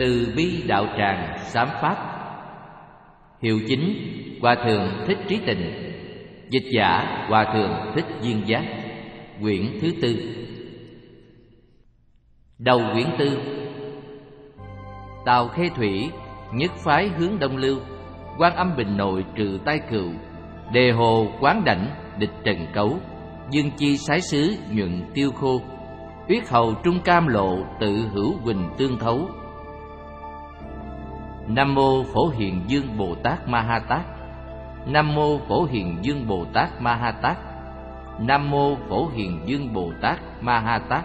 Từ bi đạo tràng sám pháp. Hiệu chính: Hòa thượng Thích Trí Tịnh. Dịch giả: Hòa thượng Thích Duyên Giác. Quyển thứ tư. Đầu quyển tư. Tào Khê Thủy nhất phái hướng Đông Lưu. Quan Âm Bình Nội trừ tai cừu. Đề hồ quán đảnh địch trần cấu. Dương chi sái sứ nhuận tiêu khô. Uyết hầu trung cam lộ tự hữu huỳnh tương thấu. Nam mô Phổ Hiền Dương Bồ Tát Ma Ha Tát. Nam mô Phổ Hiền Dương Bồ Tát Ma Ha Tát. Nam mô Phổ Hiền Dương Bồ Tát Ma Ha Tát.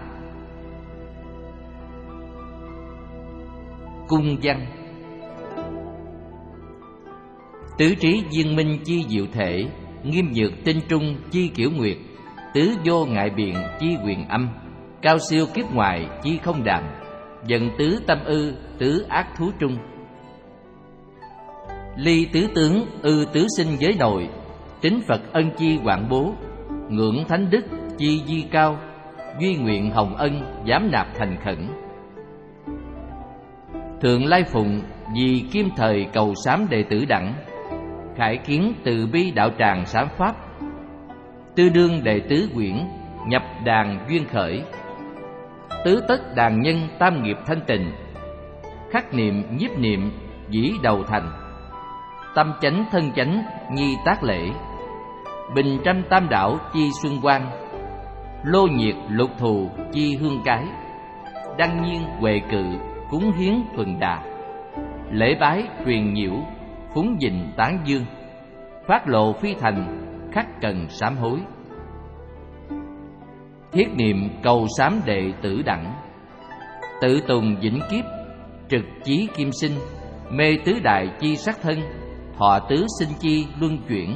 Cung văn. Tứ trí viên minh chi diệu thể. Nghiêm nhược tinh trung chi kiểu nguyệt. Tứ vô ngại biện chi quyền âm. Cao siêu kiếp ngoài chi không đạm. Dần tứ tâm ư tứ ác thú trung. Ly tứ tướng ư tứ sinh giới nội. Tính Phật ân chi quảng bố. Ngưỡng thánh đức chi di cao. Duy nguyện hồng ân dám nạp thành khẩn. Thượng Lai Phụng vì kim thời cầu sám đệ tử đẳng. Khải kiến từ bi đạo tràng sám pháp. Tư đương đệ tứ quyển nhập đàn duyên khởi. Tứ tất đàn nhân tam nghiệp thanh tịnh. Khắc niệm nhiếp niệm dĩ đầu thành. Tâm chánh thân chánh nhi tác lễ. Bình trăm tam đảo chi xuân quang. Lô nhiệt lục thù chi hương cái. Đăng nhiên huệ cự cúng hiến thuần đà. Lễ bái truyền nhiễu phúng dình tán dương. Phát lộ phi thành khắc cần sám hối. Thiết niệm cầu sám đệ tử đẳng. Tự tùng vĩnh kiếp trực chí kim sinh. Mê tứ đại chi sắc thân. Thọ tứ sinh chi luân chuyển.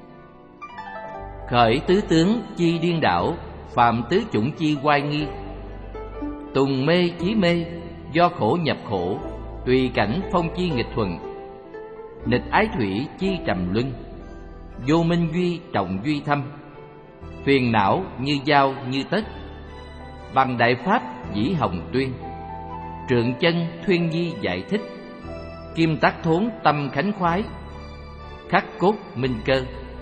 Khởi tứ tướng chi điên đảo. Phạm tứ chủng chi oai nghi. Tùng mê chí mê do khổ nhập khổ. Tùy cảnh phong chi nghịch thuần. Nịch ái thủy chi trầm luân. Vô minh duy trọng duy thâm. Phiền não như dao như tất. Bằng đại pháp dĩ hồng tuyên. Trượng chân thuyên nhi giải thích. Kim tắc thốn tâm khánh khoái. Khắc cốt minh cơ.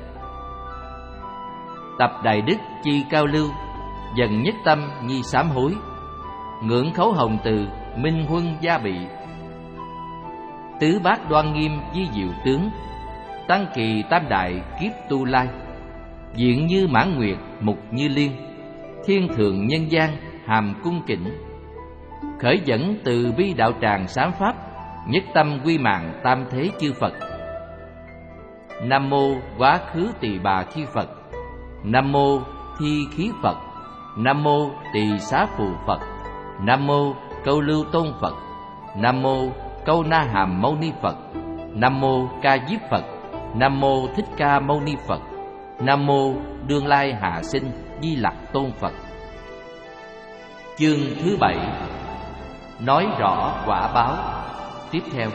Tập đại đức chi cao lưu. Dần nhất tâm nhi sám hối. Ngưỡng khấu hồng từ minh huân gia bị. Tứ bát đoan nghiêm di diệu tướng. Tăng kỳ tam đại kiếp tu lai. Diện như mãn nguyệt mục như liên. Thiên thượng nhân gian hàm cung kính. Khởi dẫn từ bi đạo tràng sám pháp. Nhất tâm quy mạng tam thế chư Phật. Nam mô quá khứ tỳ bà thi Phật. Nam mô thi khí Phật. Nam mô tỳ xá phù Phật. Nam mô câu lưu tôn Phật. Nam mô câu na hàm mâu ni Phật. Nam mô ca diếp Phật. Nam mô thích ca mâu ni Phật. Nam mô đương lai hạ sinh di lặc tôn Phật. Chương thứ 7. Nói rõ quả báo. Tiếp theo,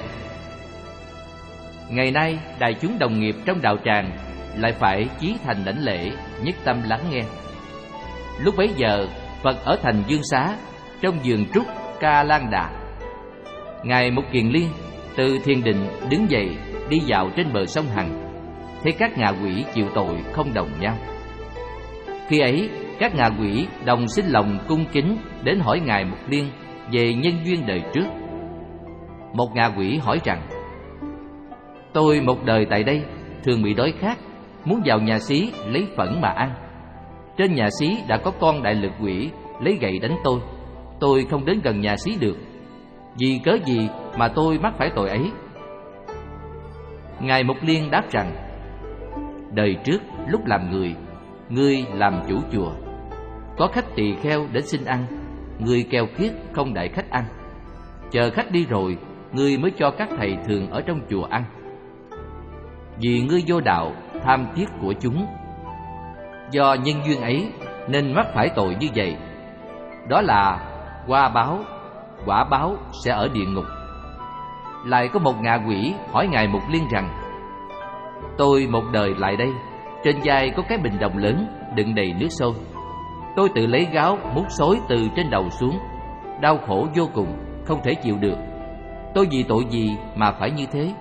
ngày nay đại chúng đồng nghiệp trong đạo tràng lại phải chí thành đảnh lễ, nhất tâm lắng nghe. Lúc bấy giờ, Phật ở thành Dương Xá, trong vườn trúc Ca Lan Đà. Ngài Mục Kiền Liên từ thiền định đứng dậy đi dạo trên bờ sông Hằng. Thấy các ngạ quỷ chịu tội không đồng nhau. Khi ấy, các ngạ quỷ đồng xin lòng cung kính đến hỏi Ngài Mục Liên về nhân duyên đời trước. Một ngạ quỷ hỏi rằng: Tôi một đời tại đây thường bị đói khát, muốn vào nhà xí lấy phẫn mà ăn. Trên nhà xí đã có con đại lực quỷ lấy gậy đánh tôi không đến gần nhà xí được. Vì cớ gì mà tôi mắc phải tội ấy? Ngài Mục Liên đáp rằng: Đời trước lúc làm người, ngươi làm chủ chùa. Có khách tỳ kheo đến xin ăn, ngươi keo kiết không đãi khách ăn. Chờ khách đi rồi, ngươi mới cho các thầy thường ở trong chùa ăn. Vì ngươi vô đạo, tham thiết của chúng. Do nhân duyên ấy nên mắc phải tội như vậy. Đó là qua báo, quả báo sẽ ở địa ngục. Lại có một ngạ quỷ hỏi Ngài Mục Liên rằng: Tôi một đời lại đây, trên vai có cái bình đồng lớn đựng đầy nước sôi. Tôi tự lấy gáo múc xối từ trên đầu xuống, đau khổ vô cùng, không thể chịu được. tôi vì tội gì mà phải như thế?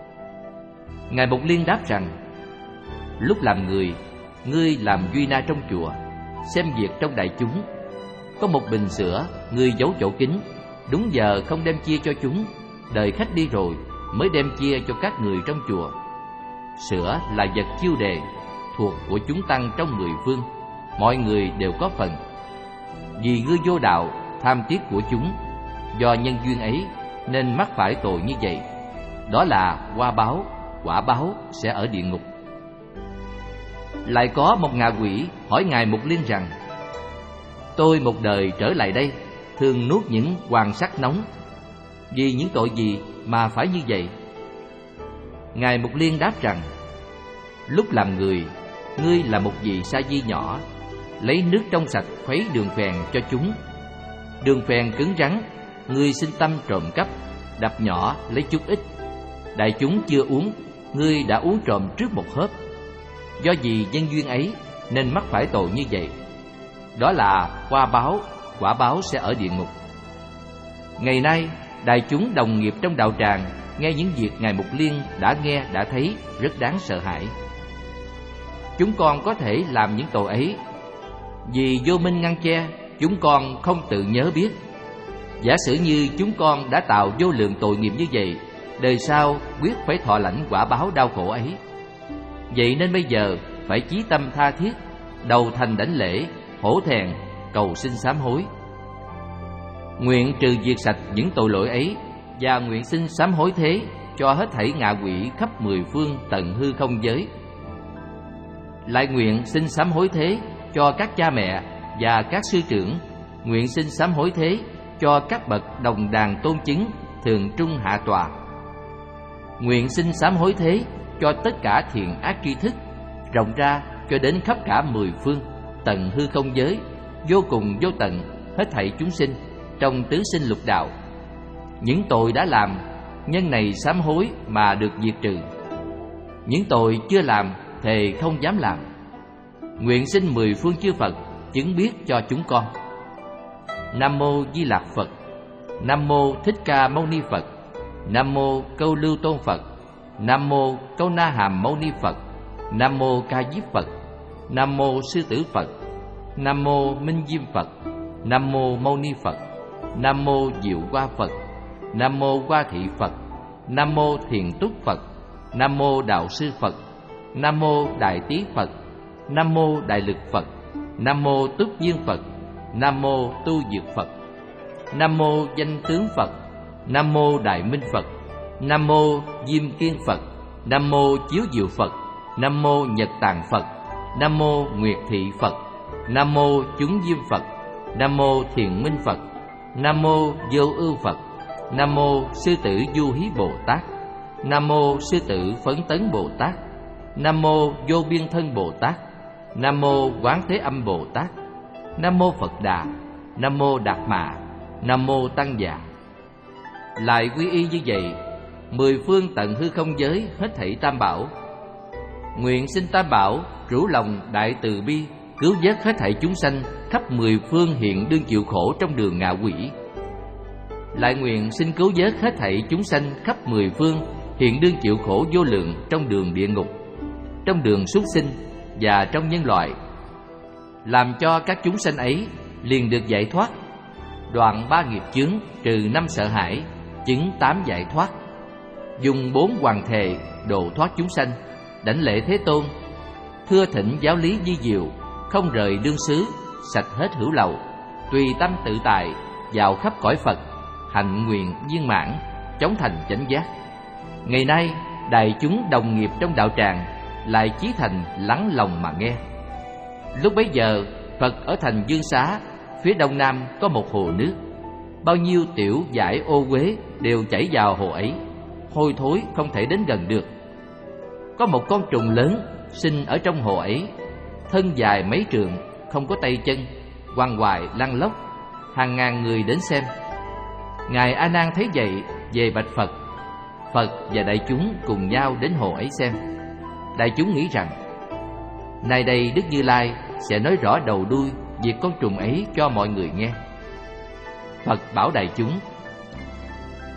Ngài Mục Liên đáp rằng: lúc làm người, ngươi làm duy na trong chùa, xem việc trong đại chúng. Có một bình sữa, ngươi giấu chỗ kín, đúng giờ không đem chia cho chúng, đợi khách đi rồi mới đem chia cho các người trong chùa. Sữa là vật chiêu đề, thuộc của chúng tăng trong 10 phương, mọi người đều có phần. Vì ngươi vô đạo, tham tiếc của chúng, do nhân duyên ấy nên mắc phải tội như vậy. Đó là qua báo, quả báo sẽ ở địa ngục. Lại có một ngạ quỷ hỏi Ngài Mục Liên rằng: tôi một đời trở lại đây, thường nuốt những hoàng sắt nóng, vì những tội gì mà phải như vậy? Ngài Mục Liên đáp rằng: lúc làm người, ngươi là một vị sa di nhỏ, lấy nước trong sạch khuấy đường phèn cho chúng. Đường phèn cứng rắn, ngươi sinh tâm trộm cắp, đập nhỏ lấy chút ít. Đại chúng chưa uống, ngươi đã uống trộm trước một hớp. Do vì nhân duyên ấy nên mắc phải tội như vậy. Đó là qua báo, quả báo sẽ ở địa ngục. Ngày nay, đại chúng đồng nghiệp trong đạo tràng nghe những việc Ngài Mục Liên đã nghe đã thấy rất đáng sợ hãi. Chúng con có thể làm những tội ấy vì vô minh ngăn che, chúng con không tự nhớ biết. Giả sử như chúng con đã tạo vô lượng tội nghiệp như vậy, đời sau quyết phải thọ lãnh quả báo đau khổ ấy. Vậy nên bây giờ phải chí tâm tha thiết, đầu thành đảnh lễ, hổ thẹn, cầu xin sám hối. Nguyện trừ diệt sạch những tội lỗi ấy, và nguyện xin sám hối thế cho hết thảy ngạ quỷ khắp 10 phương tận hư không giới. Lại nguyện xin sám hối thế cho các cha mẹ và các sư trưởng. Nguyện xin sám hối thế cho các bậc đồng đàn tôn chứng, thường trung hạ tòa. Nguyện xin sám hối thế cho tất cả thiện ác tri thức, rộng ra cho đến khắp cả 10 phương tận hư không giới, vô cùng vô tận hết thảy chúng sinh trong tứ sinh lục đạo. Những tội đã làm, nhân này sám hối mà được diệt trừ. Những tội chưa làm, thề không dám làm. Nguyện xin 10 phương chư Phật chứng biết cho chúng con. Nam mô Di Lặc Phật. Nam mô Thích Ca Mâu Ni Phật. Nam mô Câu Lưu Tôn Phật. Nam mô Câu Na Hàm Mâu Ni Phật. Nam mô Ca Diếp Phật. Nam mô Sư Tử Phật. Nam mô Minh Diêm Phật. Nam mô Mâu Ni Phật. Nam mô Diệu Hoa Phật. Nam mô Hoa Thị Phật. Nam mô Thiền Túc Phật. Nam mô Đạo Sư Phật. Nam mô Đại Tý Phật. Nam mô Đại Lực Phật. Nam mô Túc Duyên Phật. Nam mô Tu Dược Phật. Nam mô Danh Tướng Phật. Nam mô Đại Minh Phật. Nam mô Diêm Kiên Phật. Nam mô Chiếu Diệu Phật. Nam mô Nhật Tạng Phật. Nam mô Nguyệt Thị Phật. Nam mô Chúng Diêm Phật. Nam mô Thiền Minh Phật. Nam mô Vô Ưu Phật. Nam mô Sư Tử Du Hí Bồ Tát. Nam mô Sư Tử Phấn Tấn Bồ Tát. Nam mô Vô Biên Thân Bồ Tát. Nam mô Quán Thế Âm Bồ Tát. Nam mô Phật Đà. Nam mô Đạt Mạ. Nam mô Tăng Già. Lại quy y như vậy, 10 phương tận hư không giới hết thảy tam bảo. Nguyện xin tam bảo rủ lòng đại từ bi, cứu vớt hết thảy chúng sanh khắp 10 phương hiện đương chịu khổ trong đường ngạ quỷ. Lại nguyện xin cứu vớt hết thảy chúng sanh khắp 10 phương hiện đương chịu khổ vô lượng trong đường địa ngục, trong đường súc sinh và trong nhân loại, làm cho các chúng sanh ấy liền được giải thoát, đoạn 3 nghiệp chướng, trừ 5 sợ hãi, chứng 8 giải thoát, dùng 4 hoàng thề độ thoát chúng sanh, đảnh lễ Thế Tôn, thưa thỉnh giáo lý vi diệu, không rời đương xứ, sạch hết hữu lậu, tùy tâm tự tại, vào khắp cõi Phật, hạnh nguyện viên mãn, chóng thành chánh giác. Ngày nay, đại chúng đồng nghiệp trong đạo tràng lại chí thành lắng lòng mà nghe. Lúc bấy giờ, Phật ở thành Dương Xá, phía đông nam có một hồ nước. Bao nhiêu tiểu dải ô uế đều chảy vào hồ ấy, hôi thối không thể đến gần được. Có một con trùng lớn sinh ở trong hồ ấy, thân dài mấy trượng, không có tay chân, quằn quại lăn lóc, hàng ngàn người đến xem. Ngài A Nan thấy vậy, về bạch Phật. Phật và đại chúng cùng nhau đến hồ ấy xem. Đại chúng nghĩ rằng nay đây Đức Như Lai sẽ nói rõ đầu đuôi việc con trùng ấy cho mọi người nghe. Phật bảo đại chúng: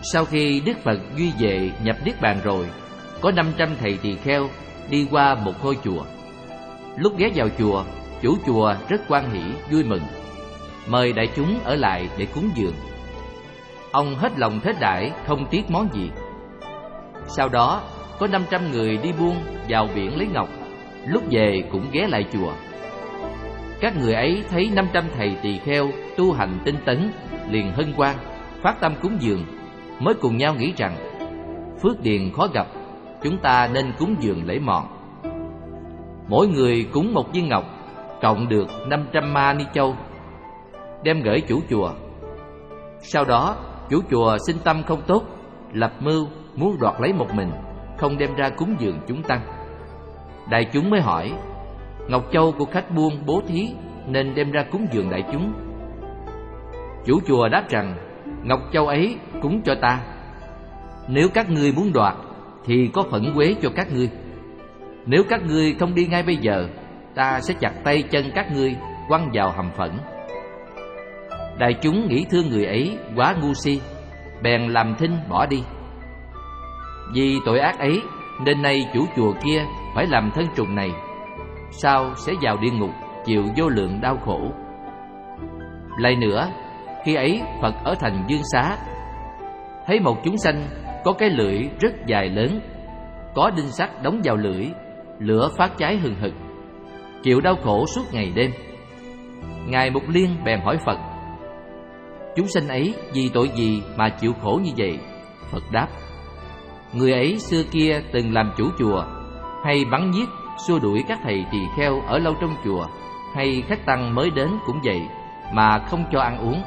Sau khi Đức Phật Duy Vệ nhập Niết Bàn rồi, có 500 thầy tỳ kheo đi qua một ngôi chùa. Lúc ghé vào chùa, chủ chùa rất hoan hỉ, vui mừng, mời đại chúng ở lại để cúng dường. Ông hết lòng thế đãi, không tiếc món gì. Sau đó, có 500 người đi buôn vào biển lấy ngọc, lúc về cũng ghé lại chùa. Các người ấy thấy 500 thầy tỳ kheo tu hành tinh tấn, liền hân hoan, phát tâm cúng dường, mới cùng nhau nghĩ rằng phước điền khó gặp, chúng ta nên cúng dường lễ mọn. Mỗi người cúng một viên ngọc, cộng được 500 ma ni châu, đem gửi chủ chùa. Sau đó, chủ chùa sinh tâm không tốt, lập mưu muốn đoạt lấy một mình, không đem ra cúng dường chúng tăng. Đại chúng mới hỏi, ngọc châu của khách buôn bố thí nên đem ra cúng dường đại chúng. Chủ chùa đáp rằng, ngọc châu ấy cúng cho ta. Nếu các ngươi muốn đoạt thì có phẫn quế cho các ngươi. Nếu các ngươi không đi ngay bây giờ, ta sẽ chặt tay chân các ngươi, quăng vào hầm phẫn. Đại chúng nghĩ thương người ấy quá ngu si, bèn làm thinh bỏ đi. Vì tội ác ấy nên nay chủ chùa kia phải làm thân trùng này, sau sẽ vào địa ngục chịu vô lượng đau khổ. Lại nữa, khi ấy Phật ở thành Dương Xá, thấy một chúng sanh có cái lưỡi rất dài lớn, có đinh sắt đóng vào lưỡi, lửa phát cháy hừng hực, chịu đau khổ suốt ngày đêm. Ngài Mục Liên bèn hỏi Phật, chúng sanh ấy vì tội gì mà chịu khổ như vậy? Phật đáp, người ấy xưa kia từng làm chủ chùa, hay bắn giết xua đuổi các thầy tỳ kheo ở lâu trong chùa, hay khách tăng mới đến cũng vậy, mà không cho ăn uống.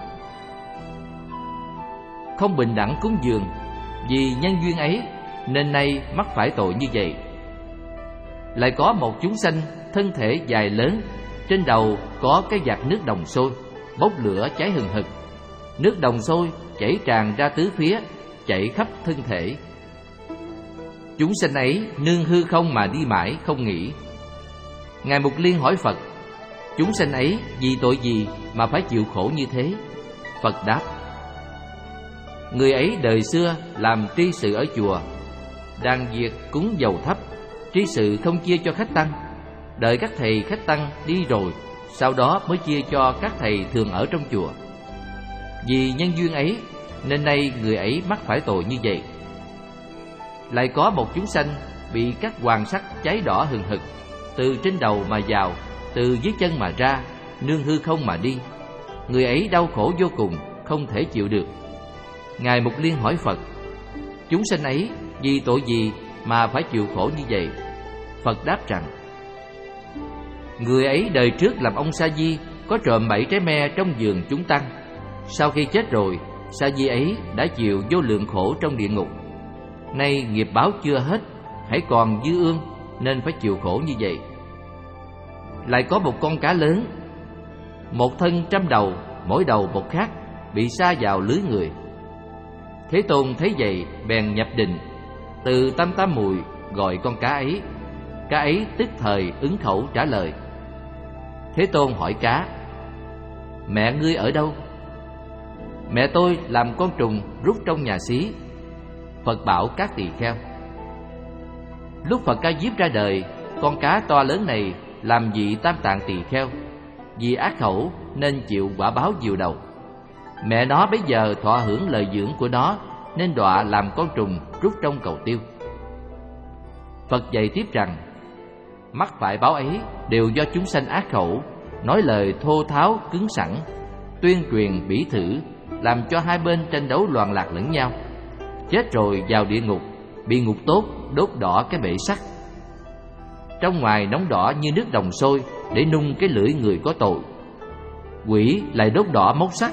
Không bình đẳng cúng dường, vì nhân duyên ấy nên nay mắc phải tội như vậy. Lại có một chúng sanh thân thể dài lớn, trên đầu có cái vạc nước đồng sôi, bốc lửa cháy hừng hực. Nước đồng sôi chảy tràn ra tứ phía, chảy khắp thân thể. Chúng sanh ấy nương hư không mà đi mãi không nghỉ. Ngài Mục Liên hỏi Phật, chúng sanh ấy vì tội gì mà phải chịu khổ như thế? Phật đáp, người ấy đời xưa làm tri sự ở chùa, đang việc cúng dầu thấp, tri sự không chia cho khách tăng, đợi các thầy khách tăng đi rồi, sau đó mới chia cho các thầy thường ở trong chùa. Vì nhân duyên ấy nên nay người ấy mắc phải tội như vậy. Lại có một chúng sanh bị các hoàng sắt cháy đỏ hừng hực, từ trên đầu mà vào, từ dưới chân mà ra, nương hư không mà đi. Người ấy đau khổ vô cùng, không thể chịu được. Ngài Mục Liên hỏi Phật, chúng sanh ấy vì tội gì mà phải chịu khổ như vậy? Phật đáp rằng, người ấy đời trước làm ông Sa Di, có trộm 7 trái me trong vườn chúng tăng. Sau khi chết rồi, Sa Di ấy đã chịu vô lượng khổ trong địa ngục. Nay nghiệp báo chưa hết, hãy còn dư ương, nên phải chịu khổ như vậy. Lại có một con cá lớn, một thân 100 đầu, mỗi đầu một khác, bị sa vào lưới người. Thế Tôn thấy vậy bèn nhập định, từ tam tám mùi gọi con cá ấy tức thời ứng khẩu trả lời. Thế Tôn hỏi cá, mẹ ngươi ở đâu? Mẹ tôi làm con trùng rút trong nhà xí. Phật bảo các tỳ kheo, lúc Phật Ca Diếp ra đời, con cá to lớn này làm vị Tam Tạng tỳ kheo, vì ác khẩu nên chịu quả báo diều đầu. Mẹ nó bấy giờ thọ hưởng lời dưỡng của nó, nên đọa làm con trùng rút trong cầu tiêu. Phật dạy tiếp rằng, mắc phải báo ấy đều do chúng sanh ác khẩu, nói lời thô tháo cứng sẵn, tuyên truyền bỉ thử, làm cho hai bên tranh đấu loạn lạc lẫn nhau. Chết rồi vào địa ngục, bị ngục tốt đốt đỏ cái bể sắt, trong ngoài nóng đỏ như nước đồng sôi, để nung cái lưỡi người có tội. Quỷ lại đốt đỏ móc sắt,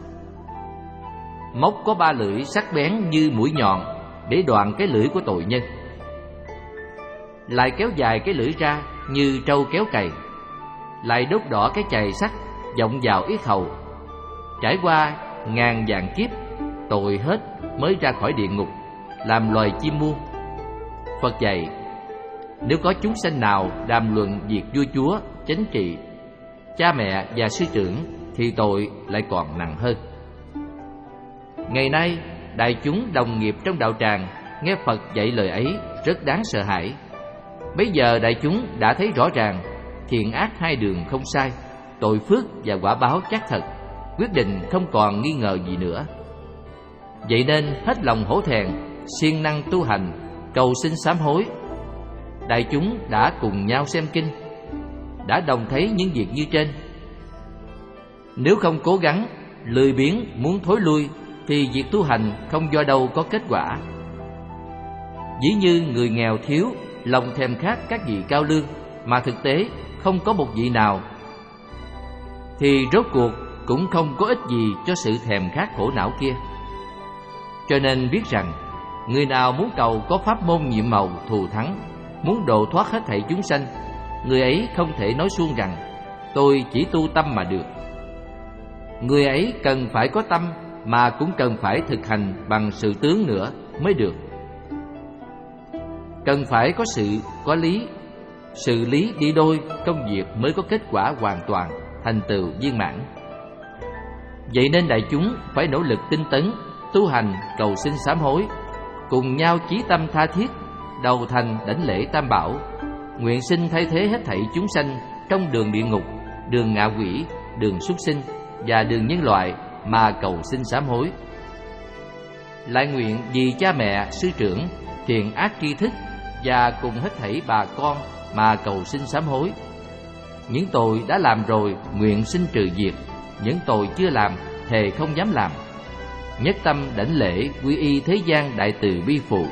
móc có 3 lưỡi sắc bén như mũi nhọn, để đoạn cái lưỡi của tội nhân. Lại kéo dài cái lưỡi ra như trâu kéo cày, lại đốt đỏ cái chày sắt vọng vào yết hầu. Trải qua ngàn vạn kiếp, tội hết mới ra khỏi địa ngục, làm loài chim muôn. Phật dạy, nếu có chúng sanh nào đàm luận việc vua chúa, chánh trị, cha mẹ và sư trưởng, thì tội lại còn nặng hơn. Ngày nay đại chúng đồng nghiệp trong đạo tràng nghe Phật dạy lời ấy rất đáng sợ hãi. Bây giờ đại chúng đã thấy rõ ràng thiện ác hai đường không sai, tội phước và quả báo chắc thật, quyết định không còn nghi ngờ gì nữa. Vậy nên hết lòng hổ thẹn, siêng năng tu hành, cầu xin sám hối. Đại chúng đã cùng nhau xem kinh, đã đồng thấy những việc như trên. Nếu không cố gắng, lười biếng muốn thối lui, thì việc tu hành không do đâu có kết quả. Ví như người nghèo thiếu, lòng thèm khát các vị cao lương, mà thực tế không có một vị nào, thì rốt cuộc cũng không có ích gì cho sự thèm khát khổ não kia. Cho nên biết rằng, người nào muốn cầu có pháp môn nhiệm màu thù thắng, muốn độ thoát hết thảy chúng sanh, người ấy không thể nói suông rằng tôi chỉ tu tâm mà được. Người ấy cần phải có tâm, mà cũng cần phải thực hành bằng sự tướng nữa mới được. Cần phải có sự, có lý, sự lý đi đôi, công việc mới có kết quả hoàn toàn, thành tựu viên mãn. Vậy nên đại chúng phải nỗ lực tinh tấn, tu hành, cầu xin sám hối, cùng nhau chí tâm tha thiết, đầu thành đảnh lễ Tam Bảo, nguyện xin thay thế hết thảy chúng sanh trong đường địa ngục, đường ngạ quỷ, đường súc sinh và đường nhân loại mà cầu xin sám hối. Lại nguyện vì cha mẹ, sư trưởng, thiện ác tri thức và cùng hết thảy bà con mà cầu xin sám hối. Những tội đã làm rồi nguyện xin trừ diệt, những tội chưa làm thề không dám làm. Nhất tâm đảnh lễ quy y thế gian đại từ bi phụ.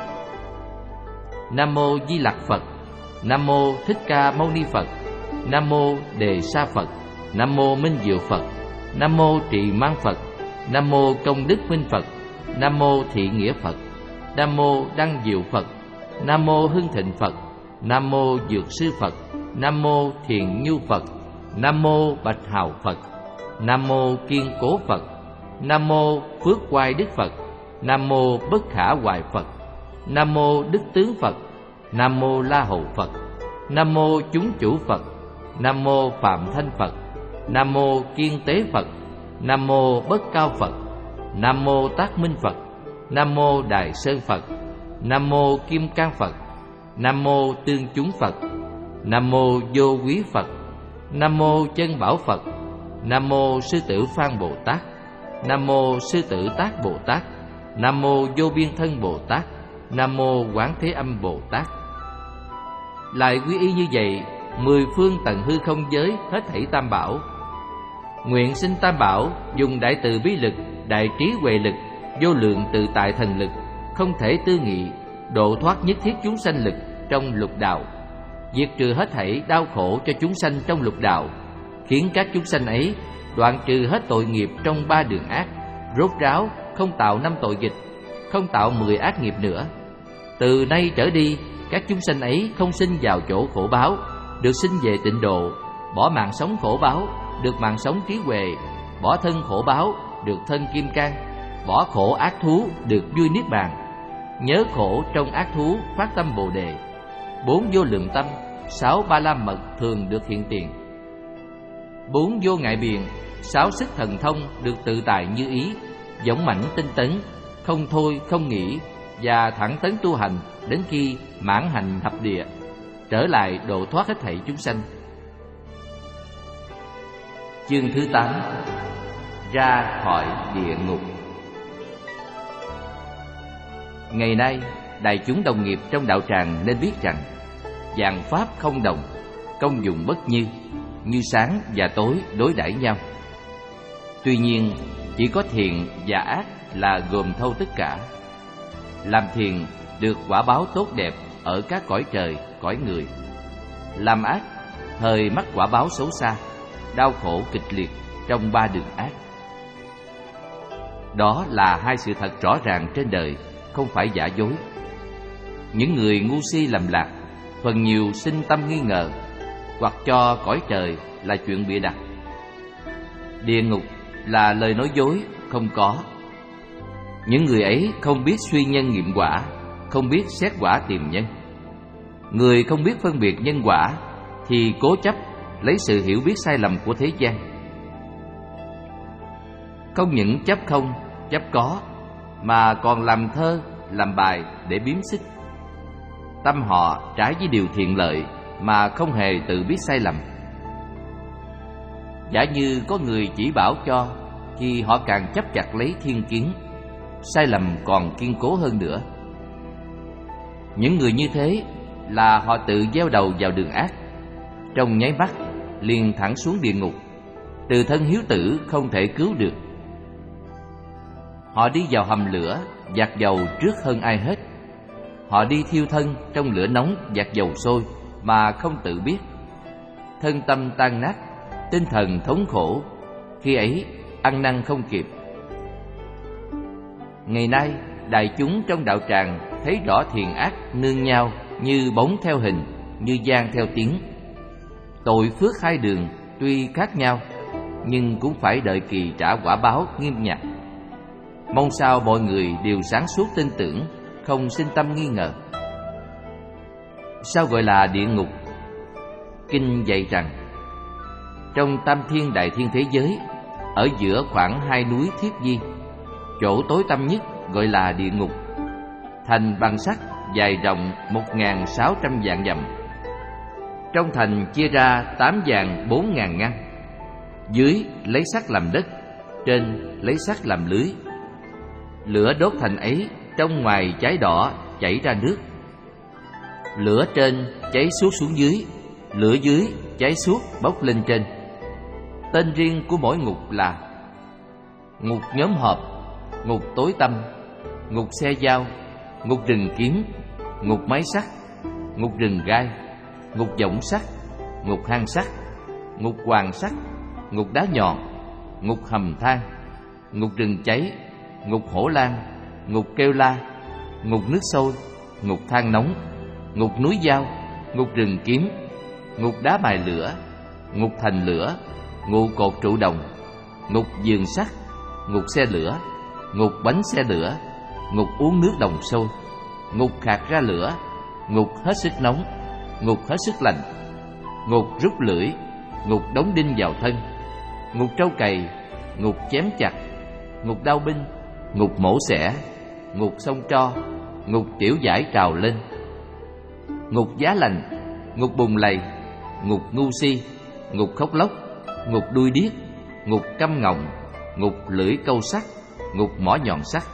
Nam mô Di Lặc Phật. Nam mô Thích Ca Mâu Ni Phật. Nam mô Đề Sa Phật. Nam mô Minh Diệu Phật. Nam mô Trì Mang Phật. Nam mô Công Đức Minh Phật. Nam mô Thị Nghĩa Phật. Nam mô Đăng Diệu Phật. Nam mô Hưng Thịnh Phật. Nam mô Dược Sư Phật. Nam mô Thiền Nhu Phật. Nam mô Bạch Hào Phật. Nam mô Kiên Cố Phật. Nam mô Phước Quai Đức Phật. Nam mô Bất Khả Hoài Phật. Nam mô Đức Tướng Phật. Nam mô La Hầu Phật. Nam mô Chúng Chủ Phật. Nam mô Phạm Thanh Phật. Nam mô Kiên Tế Phật. Nam mô Bất Cao Phật. Nam mô Tác Minh Phật. Nam mô Đài Sơn Phật. Nam mô Kim Cang Phật. Nam mô Tương Chúng Phật. Nam mô Vô Quý Phật. Nam mô Chân Bảo Phật. Nam mô Sư Tử Phan Bồ Tát. Nam mô Sư Tử Tác Bồ Tát. Nam mô Vô Biên Thân Bồ Tát. Nam mô Quán Thế Âm Bồ Tát. Lại quy y như vậy 10 phương tầng hư không giới hết thảy Tam Bảo. Nguyện xin Tam Bảo dùng đại từ bi lực, đại trí huệ lực, vô lượng tự tại thần lực, không thể tư nghị, độ thoát nhất thiết chúng sanh lực trong lục đạo, diệt trừ hết thảy đau khổ cho chúng sanh trong lục đạo, khiến các chúng sanh ấy đoạn trừ hết tội nghiệp trong 3 đường ác, rốt ráo không tạo 5 tội nghịch, không tạo 10 ác nghiệp nữa. Từ nay trở đi, các chúng sanh ấy không sinh vào chỗ khổ báo, được sinh về tịnh độ, bỏ mạng sống khổ báo, được mạng sống trí huệ, bỏ thân khổ báo, được thân kim cang, bỏ khổ ác thú, được vui niết bàn, nhớ khổ trong ác thú, phát tâm Bồ đề, 4 vô lượng tâm, 6 ba la mật thường được hiện tiền, 4 vô ngại biện, 6 sức thần thông được tự tại như ý, dũng mãnh tinh tấn, không thôi không nghỉ và thẳng tấn tu hành đến khi mãn hành thập địa, trở lại độ thoát hết thảy chúng sanh. Chương thứ 8: Ra khỏi địa ngục. Ngày nay, đại chúng đồng nghiệp trong đạo tràng nên biết rằng vạn pháp không đồng, công dụng bất như sáng và tối đối đãi nhau. Tuy nhiên, chỉ có thiện và ác là gồm thâu tất cả. Làm thiện được quả báo tốt đẹp ở các cõi trời, cõi người. Làm ác thời mắc quả báo xấu xa, đau khổ kịch liệt trong 3 đường ác. Đó là hai sự thật rõ ràng trên đời, không phải giả dối. Những người ngu si lầm lạc phần nhiều sinh tâm nghi ngờ, hoặc cho cõi trời là chuyện bịa đặt. Địa ngục là lời nói dối, không có. Những người ấy không biết suy nhân nghiệm quả, không biết xét quả tìm nhân. Người không biết phân biệt nhân quả thì cố chấp lấy sự hiểu biết sai lầm của thế gian. Không những chấp không, chấp có, mà còn làm thơ, làm bài để biếm xích. Tâm họ trái với điều thiện lợi mà không hề tự biết sai lầm. Giả như có người chỉ bảo cho, thì họ càng chấp chặt lấy thiên kiến, sai lầm còn kiên cố hơn nữa. Những người như thế là họ tự gieo đầu vào đường ác, trong nháy mắt liền thẳng xuống địa ngục, từ thân hiếu tử không thể cứu được. Họ đi vào hầm lửa dạt dầu trước hơn ai hết. Họ đi thiêu thân trong lửa nóng dạt dầu sôi mà không tự biết. Thân tâm tan nát, tinh thần thống khổ, khi ấy ăn năn không kịp. Ngày nay đại chúng trong đạo tràng thấy rõ thiện ác nương nhau, như bóng theo hình, như giang theo tiếng. Tội phước hai đường tuy khác nhau, nhưng cũng phải đợi kỳ trả quả báo nghiêm nhặt. Mong sao mọi người đều sáng suốt tin tưởng, không sinh tâm nghi ngờ. Sao gọi là địa ngục? Kinh dạy rằng, trong tam thiên đại thiên thế giới, ở giữa khoảng hai núi Thiết Di, chỗ tối tăm nhất gọi là địa ngục. Thành bằng sắt dài rộng 1.600 vạn dặm. Trong thành chia ra 8 vạn 4.000 ngăn. Dưới lấy sắt làm đất, trên lấy sắt làm lưới. Lửa đốt thành ấy, trong ngoài cháy đỏ chảy ra nước. Lửa trên cháy suốt xuống dưới, lửa dưới cháy suốt bốc lên trên. Tên riêng của mỗi ngục là ngục nhóm họp, ngục tối tăm, ngục xe dao, ngục rừng kiếm, ngục máy sắt, ngục rừng gai, ngục võng sắt, ngục hang sắt, ngục hoàng sắt, ngục đá nhọn, ngục hầm than, ngục rừng cháy, ngục hổ lan, ngục kêu la, ngục nước sôi, ngục than nóng, ngục núi dao, ngục rừng kiếm, ngục đá mài lửa, ngục thành lửa, ngục cột trụ đồng, ngục giường sắt, ngục xe lửa, ngục bánh xe lửa, ngục uống nước đồng sôi, ngục khạc ra lửa, ngục hết sức nóng, ngục hết sức lạnh, ngục rút lưỡi, ngục đóng đinh vào thân, ngục trâu cày, ngục chém chặt, ngục đao binh, ngục mổ xẻ, ngục xông tro, ngục tiểu giải trào lên, ngục giá lành, ngục bùng lầy, ngục ngu si, ngục khóc lóc, ngục đuôi điếc, ngục câm ngọng, ngục lưỡi câu sắt, ngục mỏ nhọn sắt.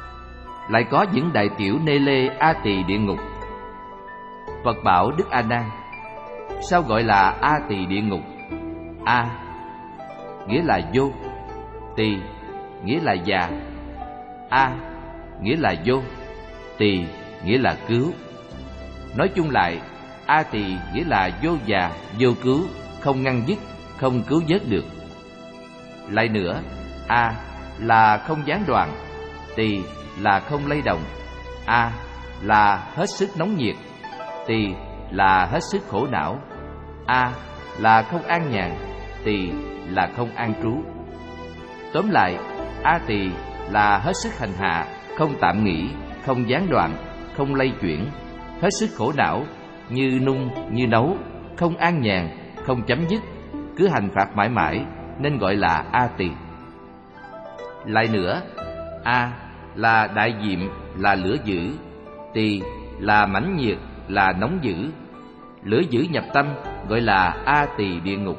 Lại có những đại tiểu nê lê A Tỳ địa ngục. Phật bảo Đức A Nan, sao gọi là A Tỳ địa ngục? A nghĩa là vô, Tỳ nghĩa là già. A nghĩa là vô, Tỳ nghĩa là cứu. Nói chung lại, A Tỳ nghĩa là vô già, vô cứu, không ngăn dứt, không cứu vớt được. Lại nữa, A là không gián đoạn, Tỳ là không lay động. A là hết sức nóng nhiệt, Tỳ là hết sức khổ não. A là không an nhàn, Tỳ là không an trú. Tóm lại, A Tỳ là hết sức hành hạ, không tạm nghỉ, không gián đoạn, không lay chuyển, hết sức khổ não, như nung như nấu, không an nhàn, không chấm dứt, cứ hành phạt mãi mãi, nên gọi là A Tỳ. Lại nữa, A là đại diệm, là lửa dữ, Tỳ là mãnh nhiệt, là nóng dữ. Lửa dữ nhập tâm gọi là A Tỳ địa ngục.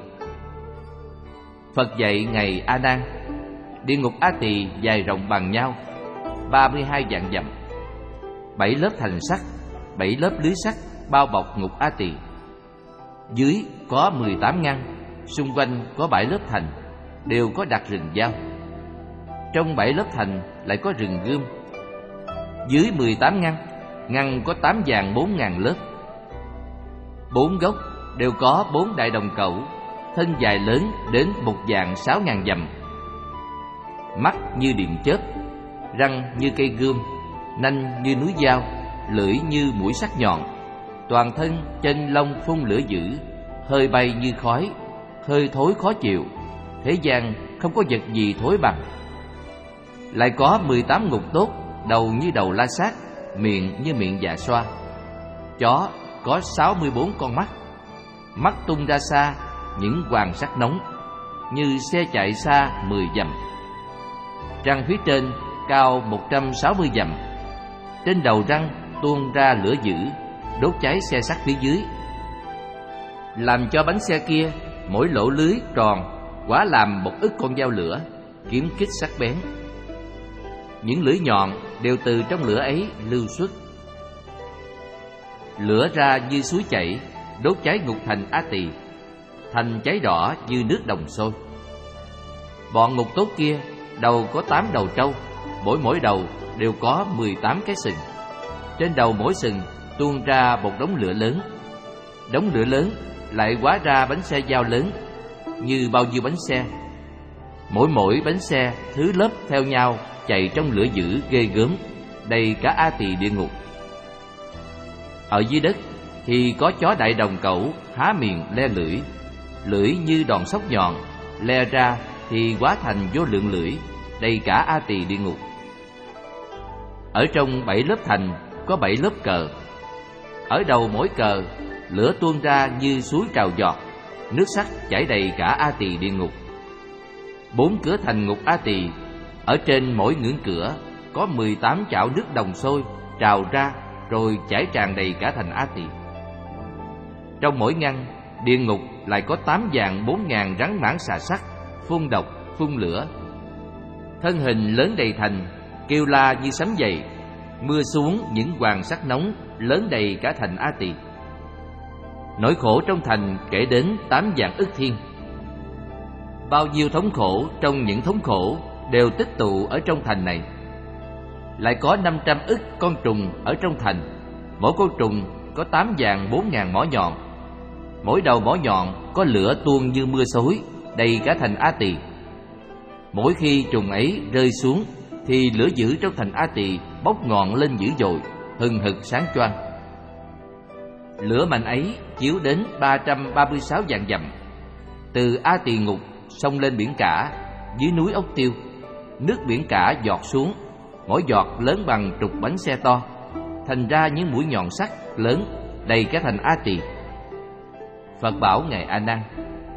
Phật dạy ngày A Nan, địa ngục A Tỳ dài rộng bằng nhau 32 vạn dặm. 7 lớp thành sắt, 7 lớp lưới sắt bao bọc ngục A Tỳ. Dưới có 18 ngăn, xung quanh có 7 lớp thành, đều có đặt rừng dao. Trong 7 lớp thành lại có rừng gươm. Dưới 18 ngăn, ngăn có 8 vạn 4.000 lớp. 4 gốc đều có 4 đại đồng cẩu, thân dài lớn đến 1 vạn 6.000 dặm. Mắt như điện chớp, răng như cây gươm, nanh như núi dao, lưỡi như mũi sắc nhọn. Toàn thân trên lông phun lửa dữ, hơi bay như khói, hơi thối khó chịu. Thế gian không có vật gì thối bằng. Lại có 18 ngục tốt, đầu như đầu la sát, miệng như miệng dạ xoa. Chó có 64 con mắt, mắt tung ra xa những hoàng sắt nóng, như xe chạy xa 10 dặm. Răng phía trên cao 160 dặm. Trên đầu răng tuôn ra lửa dữ, đốt cháy xe sắt phía dưới, làm cho bánh xe kia mỗi lỗ lưới tròn quá làm một ức con dao lửa, kiếm kích sắc bén. Những lưỡi nhọn đều từ trong lửa ấy lưu xuất. Lửa ra như suối chảy, đốt cháy ngục thành A Tỳ, thành cháy đỏ như nước đồng sôi. Bọn ngục tốt kia đầu có 8 đầu trâu, mỗi đầu đều có 18 cái sừng. Trên đầu mỗi sừng tuôn ra một đống lửa lớn. Đống lửa lớn lại hóa ra bánh xe dao lớn, như bao nhiêu bánh xe. Mỗi bánh xe thứ lớp theo nhau chạy trong lửa dữ ghê gớm, đầy cả A Tỳ địa ngục. Ở dưới đất thì có chó đại đồng cẩu há miệng le lưỡi, lưỡi như đòn sóc nhọn, le ra thì hóa thành vô lượng lưỡi, đầy cả A Tỳ địa ngục. Ở trong 7 lớp thành có 7 lớp cờ. Ở đầu mỗi cờ, lửa tuôn ra như suối trào giọt, nước sắt chảy đầy cả A Tỳ địa ngục. 4 cửa thành ngục A Tỳ, ở trên mỗi ngưỡng cửa có 18 chảo nước đồng sôi trào ra rồi chảy tràn đầy cả thành A Tỳ. Trong mỗi ngăn, địa ngục lại có 8 vạn 4.000 rắn mãng xà sắt, phun độc, phun lửa. Thân hình lớn đầy thành, kêu la như sấm dậy, mưa xuống những hoàng sắt nóng lớn đầy cả thành A Tỳ. Nỗi khổ trong thành kể đến 8 vạn ức thiên. Bao nhiêu thống khổ trong những thống khổ đều tích tụ ở trong thành này. Lại có 500 ức con trùng ở trong thành, mỗi con trùng có 8 vạn 4.000 mỏ nhọn. Mỗi đầu mỏ nhọn có lửa tuôn như mưa xối, đầy cả thành A Tỳ. Mỗi khi trùng ấy rơi xuống thì lửa dữ trong thành A Tỳ bốc ngọn lên dữ dội, hừng hực sáng choang. Lửa mạnh ấy chiếu đến 336 vạn dặm. Từ A Tỳ ngục xông lên biển cả, dưới núi Ốc Tiêu, nước biển cả giọt xuống, mỗi giọt lớn bằng trục bánh xe to, thành ra những mũi nhọn sắt lớn đầy cả thành A Tỳ. Phật bảo ngài A Nan: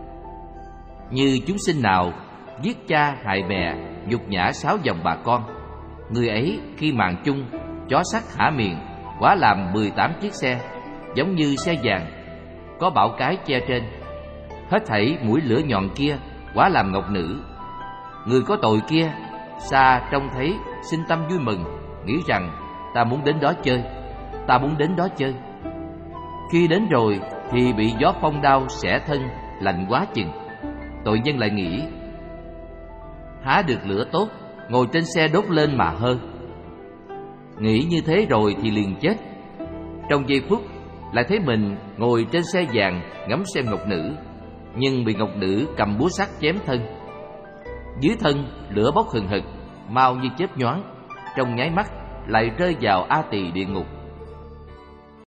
như chúng sinh nào giết cha hại mẹ, nhục nhã 6 dòng bà con, người ấy khi màng chung, chó sắt hả miệng, hóa làm 18 chiếc xe, giống như xe vàng, có bảo cái che trên. Hết thảy mũi lửa nhọn kia hóa làm ngọc nữ. Người có tội kia xa trông thấy sinh tâm vui mừng, nghĩ rằng ta muốn đến đó chơi, ta muốn đến đó chơi. Khi đến rồi thì bị gió phong đao xẻ thân, lạnh quá chừng. Tội nhân lại nghĩ: há được lửa tốt, ngồi trên xe đốt lên mà hơn. Nghĩ như thế rồi thì liền chết. Trong giây phút lại thấy mình ngồi trên xe vàng ngắm xem ngọc nữ, nhưng bị ngọc nữ cầm búa sắt chém thân. Dưới thân lửa bốc hừng hực, mau như chớp nhoáng, trong nháy mắt lại rơi vào A Tỳ địa ngục.